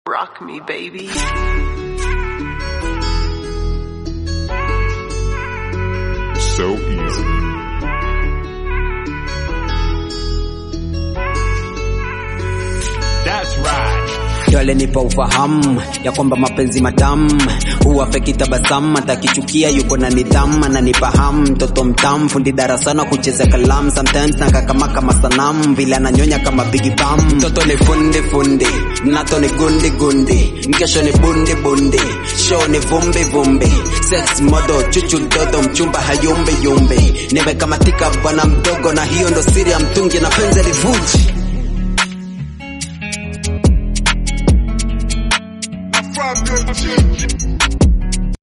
Rock me, baby. So easy. That's right. Yole nipa ufahamu ya kwamba mapenzi matamu huwa feki tabasamu, atakichukia yuko na nidhamu, ananifahamu mtoto mtamu, fundi darasani kucheza kalamu, sometimes nakakamaka masanamu vile ananyonya kama Big Bam. Mtoto ni fundi nato ni gundi mkesho ni bundi show ni vumbi sex model chuchu dodo mchumba hayumbe nimekamatika bwana mdogo, na hiyo ndo siri ya mtungi na penzi livuji. From the